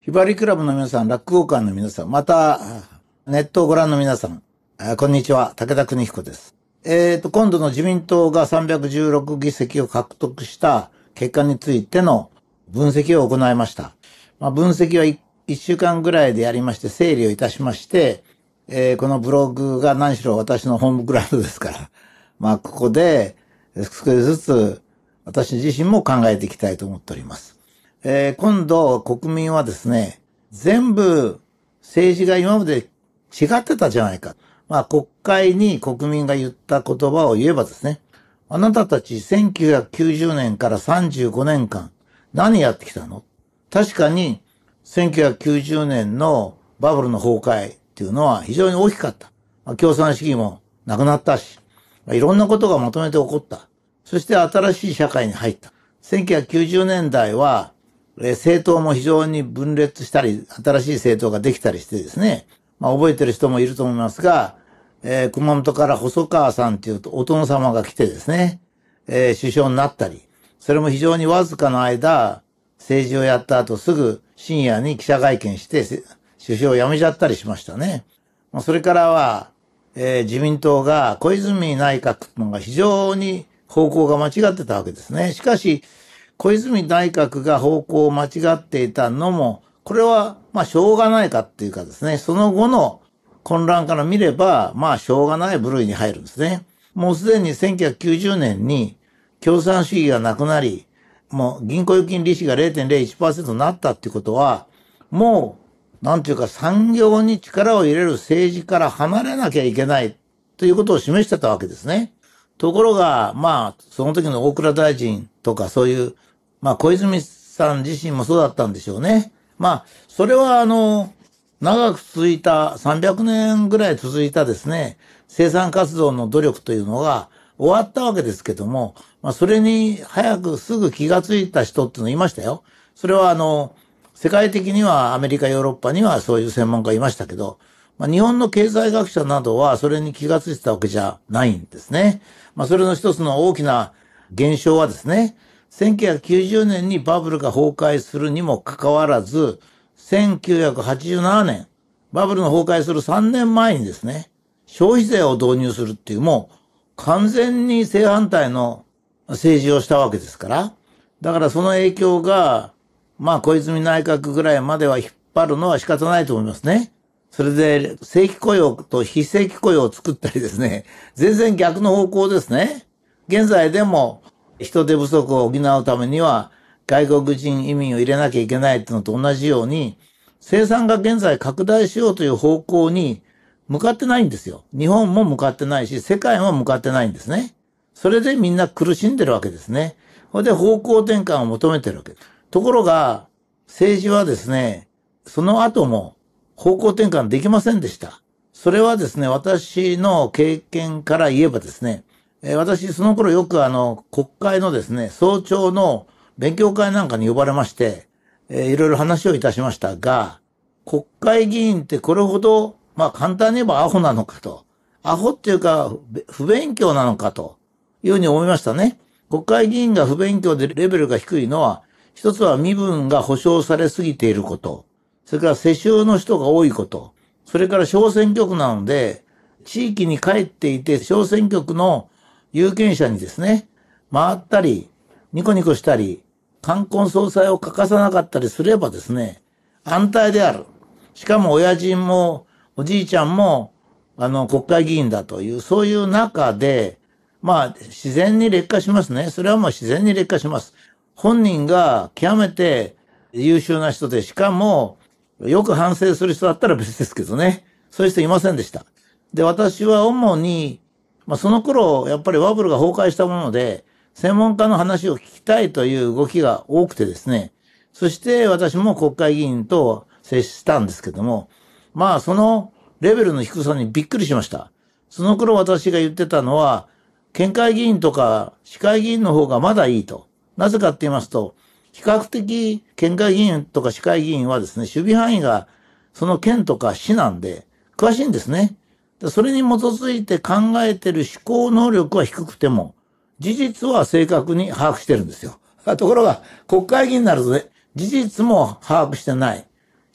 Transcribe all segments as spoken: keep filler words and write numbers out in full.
ひばりクラブの皆さん、落語館の皆さん、また、ネットをご覧の皆さん、こんにちは、武田邦彦です。えーと、今度の自民党がさんびゃくじゅうろくぎせきを獲得した結果についての分析を行いました。まあ、分析はいっしゅうかんぐらいでやりまして、整理をいたしまして、えー、このブログが何しろ私のホームグラウンドですから、まあ、ここで少しずつ私自身も考えていきたいと思っております。えー、今度国民はですね、全部政治が今まで違ってたじゃないか。まあ国会に国民が言った言葉を言えばですね、あなたたちせんきゅうひゃくきゅうじゅうねんからさんじゅうごねんかん何やってきたの？確かにせんきゅうひゃくきゅうじゅうねんのバブルの崩壊っていうのは非常に大きかった。まあ、共産主義もなくなったし、まあ、いろんなことがまとめて起こった。そして新しい社会に入った。せんきゅうひゃくきゅうじゅうねんだいは政党も非常に分裂したり、新しい政党ができたりしてですね、まあ覚えてる人もいると思いますが、えー、熊本から細川さんっていうとお殿様が来てですね、えー、首相になったり、それも非常にわずかの間、政治をやった後すぐ深夜に記者会見して、首相を辞めちゃったりしましたね。まあ、それからは、えー、自民党が小泉内閣のが非常に方向が間違ってたわけですね。しかし、小泉内閣が方向を間違っていたのも、これは、まあ、しょうがないかっていうかですね、その後の混乱から見れば、まあ、しょうがない部類に入るんですね。もうすでにせんきゅうひゃくきゅうじゅうねんに共産主義がなくなり、もう銀行預金利子が れいてんれいいちパーセント になったっていうことは、もう、なんていうか産業に力を入れる政治から離れなきゃいけないということを示してたわけですね。ところが、まあ、その時の大蔵大臣とかそういうまあ、小泉さん自身もそうだったんでしょうね。まあ、それはあの、長く続いた、さんびゃくねんぐらい続いたですね、生産活動の努力というのが終わったわけですけども、まあ、それに早くすぐ気がついた人っていうのいましたよ。それはあの、世界的にはアメリカ、ヨーロッパにはそういう専門家いましたけど、まあ、日本の経済学者などはそれに気がついてたわけじゃないんですね。まあ、それの一つの大きな現象はですね、せんきゅうひゃくきゅうじゅうねんにバブルが崩壊するにもかかわらず、せんきゅうひゃくはちじゅうななねん、バブルの崩壊するさんねんまえにですね、消費税を導入するっていうもう完全に正反対の政治をしたわけですから、だからその影響が、まあ小泉内閣ぐらいまでは引っ張るのは仕方ないと思いますね。それで正規雇用と非正規雇用を作ったりですね、全然逆の方向ですね。現在でも人手不足を補うためには外国人移民を入れなきゃいけないっていうのと同じように、生産が現在拡大しようという方向に向かってないんですよ。日本も向かってないし、世界も向かってないんですね。それでみんな苦しんでるわけですね。それで方向転換を求めてるわけです。ところが、政治はですね、その後も方向転換できませんでした。それはですね、私の経験から言えばですね、私、その頃よくあの、国会のですね、早朝の勉強会なんかに呼ばれまして、えー、いろいろ話をいたしましたが、国会議員ってこれほど、まあ簡単に言えばアホなのかと。アホっていうか、不勉強なのかというふうに思いましたね。国会議員が不勉強でレベルが低いのは、一つは身分が保障されすぎていること、それから世襲の人が多いこと、それから小選挙区なので、地域に帰っていて小選挙区の有権者にですね、回ったり、ニコニコしたり、冠婚葬祭を欠かさなかったりすればですね、安泰である。しかも親父もおじいちゃんも、あの、国会議員だという、そういう中で、まあ、自然に劣化しますね。それはもう自然に劣化します。本人が極めて優秀な人で、しかも、よく反省する人だったら別ですけどね。そういう人いませんでした。で、私は主に、まあ、その頃、やっぱりバブルが崩壊したもので、専門家の話を聞きたいという動きが多くてですね、そして私も国会議員と接したんですけども、まあそのレベルの低さにびっくりしました。その頃私が言ってたのは、県会議員とか市会議員の方がまだいいと。なぜかって言いますと、比較的県会議員とか市会議員はですね、守備範囲がその県とか市なんで詳しいんですね。それに基づいて考えてる思考能力は低くても、事実は正確に把握してるんですよ。ところが、国会議員になるとね、事実も把握してない。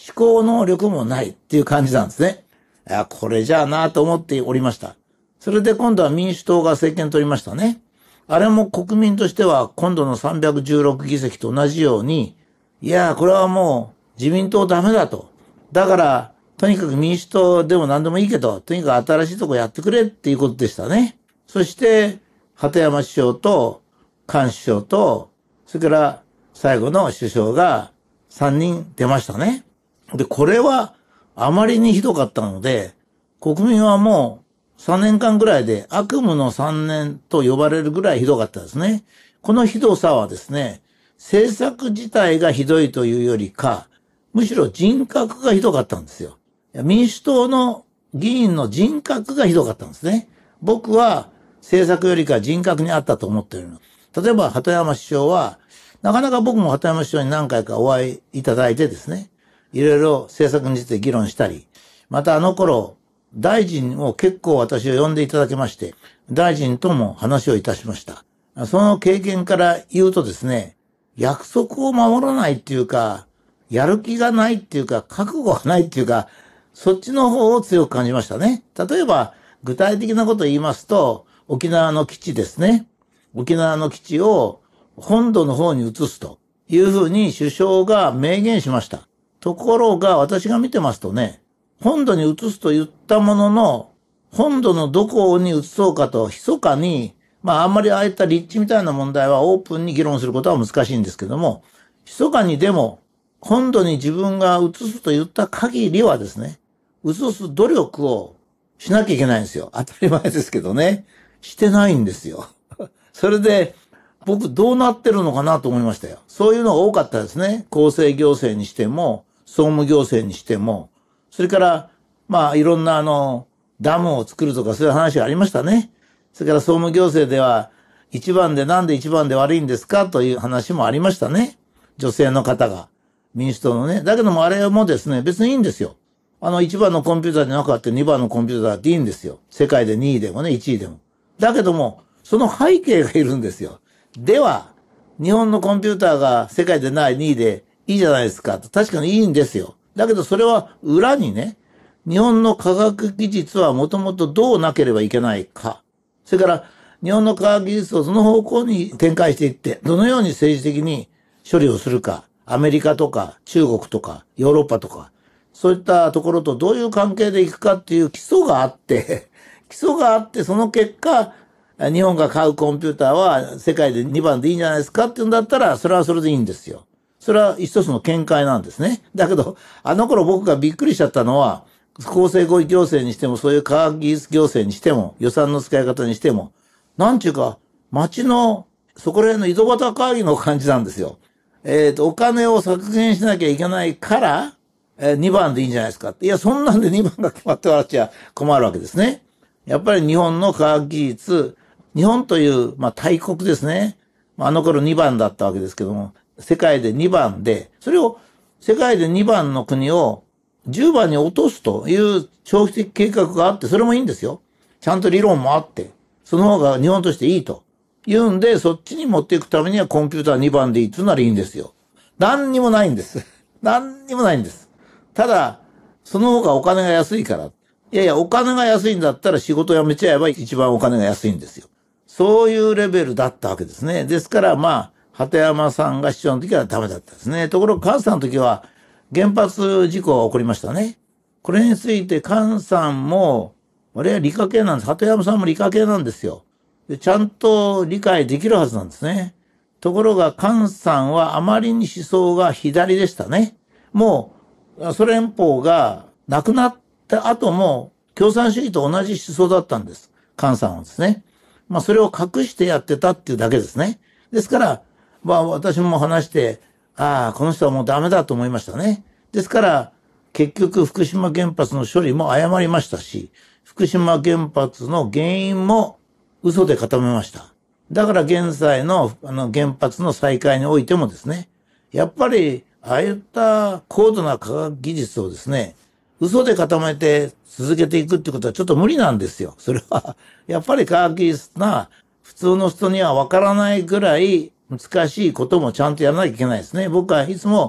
思考能力もないっていう感じなんですね。いや、これじゃあなと思っておりました。それで今度は民主党が政権取りましたね。あれも国民としては今度のさんびゃくじゅうろくぎせきと同じように、いや、これはもう自民党ダメだと。だから、とにかく民主党でも何でもいいけど、とにかく新しいとこやってくれっていうことでしたね。そして、鳩山首相と菅首相と、それから最後の首相がさんにん出ましたね。で、これはあまりにひどかったので、国民はもうさんねんかんぐらいで悪夢のさんねんと呼ばれるぐらいひどかったですね。このひどさはですね、政策自体がひどいというよりか、むしろ人格がひどかったんですよ。民主党の議員の人格がひどかったんですね。僕は政策よりか人格にあったと思っているの。例えば、鳩山首相は、なかなか僕も鳩山首相に何回かお会いいただいてですね、いろいろ政策について議論したり、またあの頃、大臣を結構私を呼んでいただきまして、大臣とも話をいたしました。その経験から言うとですね、約束を守らないっていうか、やる気がないっていうか、覚悟がないっていうか、そっちの方を強く感じましたね。例えば、具体的なことを言いますと、沖縄の基地ですね。沖縄の基地を本土の方に移すというふうに首相が明言しました。ところが私が見てますとね、本土に移すと言ったものの、本土のどこに移そうかと密かに、まああんまりああいった立地みたいな問題はオープンに議論することは難しいんですけども、密かにでも本土に自分が移すと言った限りはですね、移す努力をしなきゃいけないんですよ。当たり前ですけどね。してないんですよ。それで、僕どうなってるのかなと思いましたよ。そういうのが多かったですね。厚生行政にしても、総務行政にしても、それから、まあ、いろんなあの、ダムを作るとかそういう話がありましたね。それから総務行政では、一番でなんで一番で悪いんですかという話もありましたね。女性の方が。民主党のね。だけどもあれもですね、別にいいんですよ。あの一番のコンピューターじゃなくて二番のコンピューターだっていいんですよ。世界でにいでもね、いちいでも。だけども、その背景がいるんですよ。では、日本のコンピューターが世界でないにいでいいじゃないですか。確かにいいんですよ。だけどそれは裏にね、日本の科学技術はもともとどうなければいけないか。それから、日本の科学技術をその方向に展開していって、どのように政治的に処理をするか。アメリカとか中国とかヨーロッパとか、そういったところとどういう関係でいくかっていう基礎があって、基礎があって、その結果、日本が買うコンピューターは世界でにばんでいいんじゃないですかっていうんだったら、それはそれでいいんですよ。それは一つの見解なんですね。だけど、あの頃僕がびっくりしちゃったのは、厚生行政にしても、そういう科学技術行政にしても、予算の使い方にしても、なんちゅうか、街の、そこら辺の井戸端会議の感じなんですよ。えっと、お金を削減しなきゃいけないから、えー、にばんでいいんじゃないですか。いや、そんなんでにばんが決まって笑っちゃ困るわけですね。やっぱり日本の科学技術、日本という、まあ、大国ですね。あの頃にばんだったわけですけども、世界でにばんで、それを、世界でにばんの国をじゅうばんに落とすという長期的計画があって、それもいいんですよ。ちゃんと理論もあって、その方が日本としていいと。言うんで、そっちに持っていくためにはコンピューターにばんでいいっていうならいいんですよ。何にもないんです。何にもないんです。ただ、その方がお金が安いから。いやいや、お金が安いんだったら仕事辞めちゃえば一番お金が安いんですよ。そういうレベルだったわけですね。ですから、まあ、鳩山さんが市長の時はダメだったですね。ところが、菅さんの時は原発事故が起こりましたね。これについて菅さんも、あれは理科系なんです。鳩山さんも理科系なんですよ。ちゃんと理解できるはずなんですね。ところが、菅さんはあまりに思想が左でしたね。もう、ソ連邦がなくなった後も、共産主義と同じ思想だったんです。菅さんはですね。まあ、それを隠してやってたっていうだけですね。ですから、まあ、私も話して、ああ、この人はもうダメだと思いましたね。ですから、結局、福島原発の処理も誤りましたし、福島原発の原因も嘘で固めました。だから現在のあの原発の再開においてもですね、やっぱりああいった高度な科学技術をですね、嘘で固めて続けていくってことはちょっと無理なんですよ。それは、やっぱり科学技術な普通の人にはわからないぐらい難しいこともちゃんとやらなきゃいけないですね。僕はいつも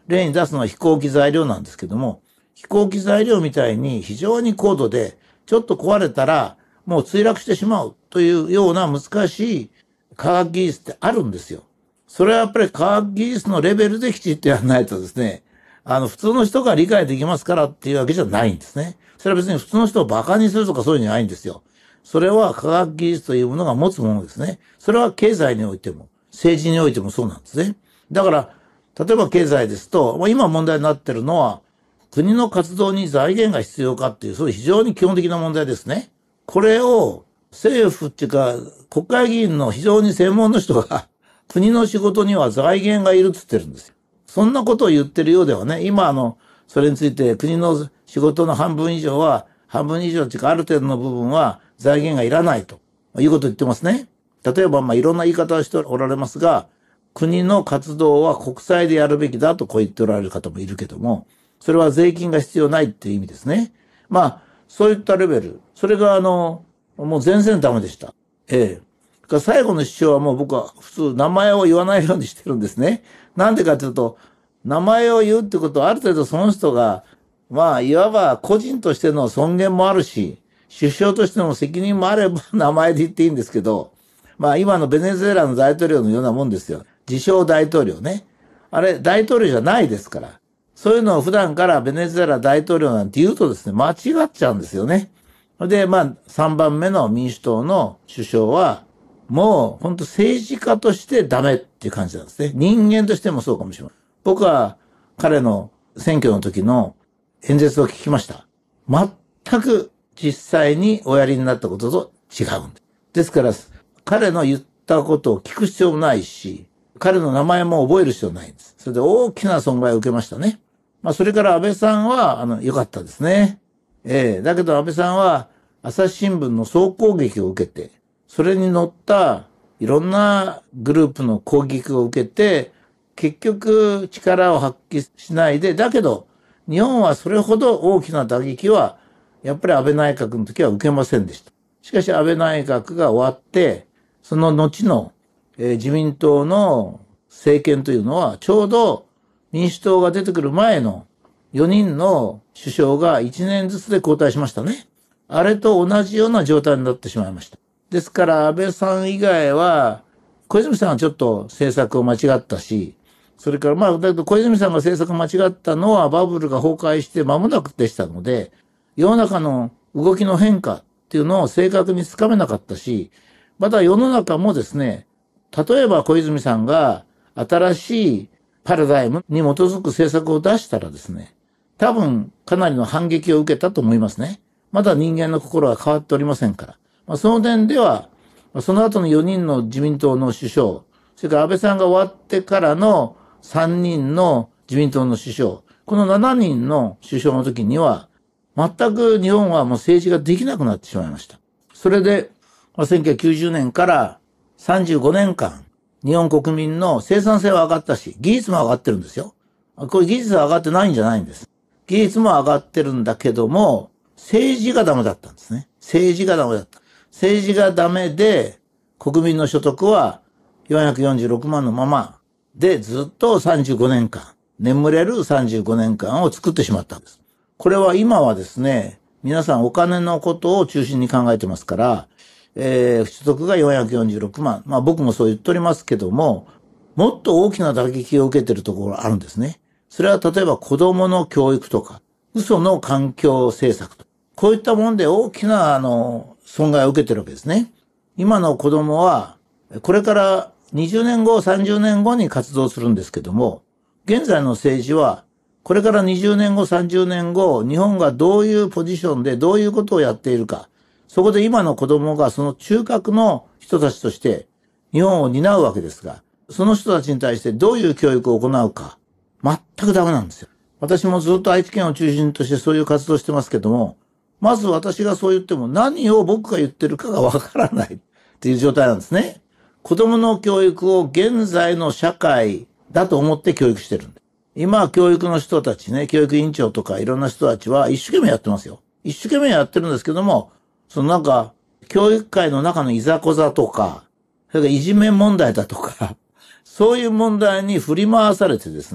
例に出すのは飛行機材料なんですけども、飛行機材料みたいに非常に高度で、ちょっと壊れたらもう墜落してしまうというような難しい科学技術ってあるんですよ。それはやっぱり科学技術のレベルできちっとやらないとですね、あの普通の人が理解できますからっていうわけじゃないんですね。それは別に普通の人を馬鹿にするとかそういうんじゃないんですよ。それは科学技術というものが持つものですね。それは経済においても、政治においてもそうなんですね。だから、例えば経済ですと、今問題になっているのは、国の活動に財源が必要かっていう、そういう非常に基本的な問題ですね。これを政府っていうか、国会議員の非常に専門の人が、国の仕事には財源がいるって言ってるんですよ。そんなことを言ってるようではね、今あの、それについて国の仕事の半分以上は、半分以上っていうかある程度の部分は財源がいらないということを言ってますね。例えばまあいろんな言い方をしておられますが、国の活動は国債でやるべきだとこう言っておられる方もいるけども、それは税金が必要ないっていう意味ですね。まあ、そういったレベル。それがあの、もう全然ダメでした。ええ。最後の主張はもう僕は普通名前を言わないようにしてるんですね。なんでかというと、名前を言うってことはある程度その人が、まあ、いわば個人としての尊厳もあるし、首相としての責任もあれば名前で言っていいんですけど、まあ今のベネズエラの大統領のようなもんですよ。自称大統領ね。あれ、大統領じゃないですから。そういうのを普段からベネズエラ大統領なんて言うとですね、間違っちゃうんですよね。で、まあ、さんばんめの民主党の首相は、もう本当政治家としてダメっていう感じなんですね。人間としてもそうかもしれない。僕は彼の選挙の時の演説を聞きました。全く実際におやりになったことと違うんです。ですから、彼の言ったことを聞く必要もないし、彼の名前も覚える必要ないんです。それで大きな損害を受けましたね。まあ、それから安倍さんは、あの、良かったですね。ええ、だけど安倍さんは、朝日新聞の総攻撃を受けて、それに乗ったいろんなグループの攻撃を受けて、結局力を発揮しないで、だけど、日本はそれほど大きな打撃は、やっぱり安倍内閣の時は受けませんでした。しかし安倍内閣が終わって、その後の、えー、自民党の政権というのは、ちょうど民主党が出てくる前のよにんの首相がいちねんずつで交代しましたね。あれと同じような状態になってしまいました。ですから安倍さん以外は、小泉さんはちょっと政策を間違ったし、それからまあ、だけど小泉さんが政策間違ったのはバブルが崩壊して間もなくでしたので、世の中の動きの変化っていうのを正確につかめなかったし、また世の中もですね、例えば小泉さんが新しいパラダイムに基づく政策を出したらですね、多分かなりの反撃を受けたと思いますね。まだ人間の心は変わっておりませんから。まあ、その点では、その後のよにんの自民党の首相、それから安倍さんが終わってからのさんにんの自民党の首相、このしちにんの首相の時には、全く日本はもう政治ができなくなってしまいました。それで、せんきゅうひゃくきゅうじゅうねんからさんじゅうごねんかん、日本国民の生産性は上がったし、技術も上がってるんですよ。これ技術は上がってないんじゃないんです。技術も上がってるんだけども、政治がダメだったんですね。政治がダメだった。政治がダメで、国民の所得はよんひゃくよんじゅうろくまんのままでずっとさんじゅうごねんかん、眠れるさんじゅうごねんかんを作ってしまったんです。これは今はですね、皆さんお金のことを中心に考えてますから、えー、所得がよんひゃくよんじゅうろくまん。まあ僕もそう言っておりますけども、もっと大きな打撃を受けているところがあるんですね。それは例えば子供の教育とか、嘘の環境政策とか、こういったもので大きなあの損害を受けてるわけですね。今の子供は、これからにじゅうねんご、さんじゅうねんごに活動するんですけども、現在の政治は、これからにじゅうねんご、さんじゅうねんご、日本がどういうポジションでどういうことをやっているか、そこで今の子供がその中核の人たちとして日本を担うわけですが、その人たちに対してどういう教育を行うか、全くダメなんですよ。私もずっと愛知県を中心としてそういう活動をしてますけども、まず私がそう言っても何を僕が言ってるかがわからないっていう状態なんですね。子供の教育を現在の社会だと思って教育してるんで。今教育の人たちね、教育委員長とかいろんな人たちは一生懸命やってますよ。一生懸命やってるんですけども、そのなんか、教育界の中のいざこざとか、それからいじめ問題だとか、そういう問題に振り回されてですね、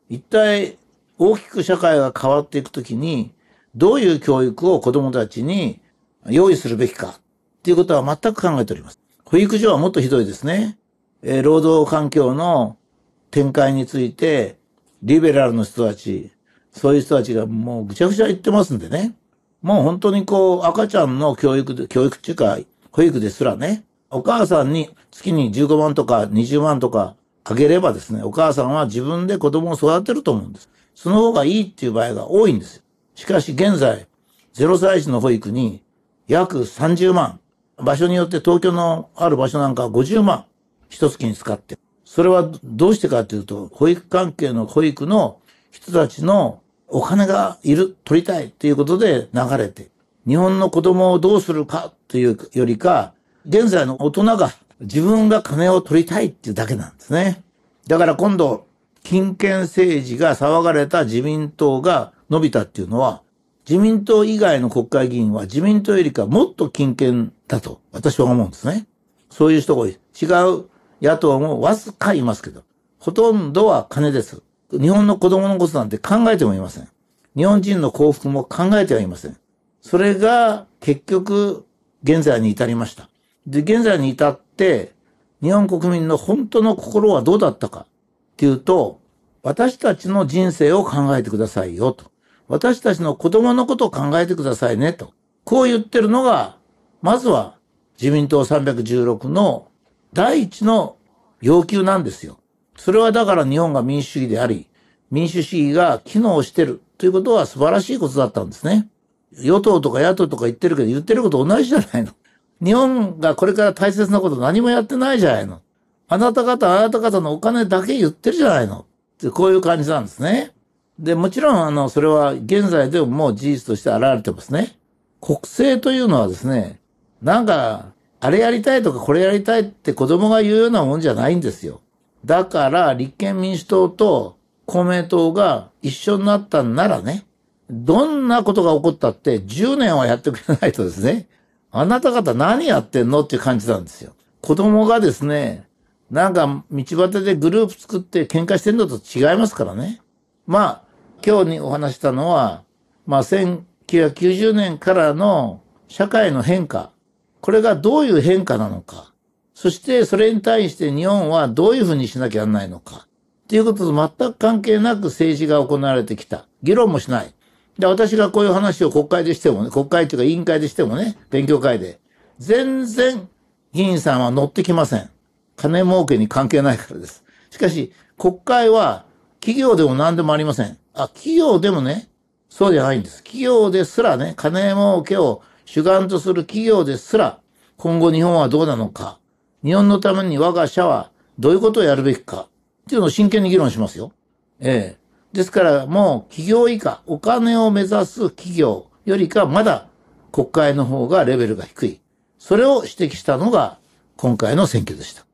一体大きく社会が変わっていくときに、どういう教育を子供たちに用意するべきかっていうことは全く考えております。保育所はもっとひどいですね。えー、労働環境の展開について、リベラルの人たち、そういう人たちがもうぐちゃぐちゃ言ってますんでね。もう本当にこう赤ちゃんの教育で、教育っていうか保育ですらね、お母さんに月にじゅうごまんとかにじゅうまんとかあげればですね、お母さんは自分で子供を育てると思うんです。その方がいいっていう場合が多いんですよ。しかし現在、ゼロさい児の保育に約さんじゅうまん、場所によって東京のある場所なんかはごじゅうまん、一月に使って。それはどうしてかというと、保育関係の保育の人たちのお金がいる、取りたいということで流れて、日本の子供をどうするかというよりか、現在の大人が自分が金を取りたいっていうだけなんですね。だから今度、金権政治が騒がれた自民党が伸びたっていうのは、自民党以外の国会議員は自民党よりかもっと金権だと私は思うんですね。そういう人が違う野党もわずかいますけど、ほとんどは金です。日本の子供のことなんて考えてもいません。日本人の幸福も考えてはいません。それが結局現在に至りました。で、現在に至って日本国民の本当の心はどうだったかっていうと、私たちの人生を考えてくださいよと。私たちの子供のことを考えてくださいねと。こう言ってるのが、まずは自民党さんびゃくじゅうろくの第一の要求なんですよ。それはだから日本が民主主義であり、民主主義が機能してるということは素晴らしいことだったんですね。与党とか野党とか言ってるけど言ってること同じじゃないの。日本がこれから大切なこと何もやってないじゃないの。あなた方、あなた方のお金だけ言ってるじゃないの。ってこういう感じなんですね。で、もちろんあの、それは現在でももう事実として現れてますね。国政というのはですね、なんか、あれやりたいとかこれやりたいって子供が言うようなもんじゃないんですよ。だから立憲民主党と公明党が一緒になったんならね、どんなことが起こったってじゅうねんはやってくれないとですね、あなた方何やってんのっていう感じなんですよ。子供がですね、なんか道端でグループ作って喧嘩してんのと違いますからね。まあ、今日にお話したのは、まあせんきゅうひゃくきゅうじゅうねんからの社会の変化、これがどういう変化なのか、そしてそれに対して日本はどういうふうにしなきゃならないのか、っていうことと全く関係なく政治が行われてきた。議論もしない。で、私がこういう話を国会でしてもね、国会というか委員会でしてもね、勉強会で、全然議員さんは乗ってきません。金儲けに関係ないからです。しかし、国会は企業でも何でもありません。あ、企業でもね、そうじゃないんです。企業ですらね、金儲けを主眼とする企業ですら、今後日本はどうなのか、日本のために我が社はどういうことをやるべきか、っていうのを真剣に議論しますよ。ええ。ですからもう企業以下、お金を目指す企業よりかまだ国会の方がレベルが低い。それを指摘したのが今回の選挙でした。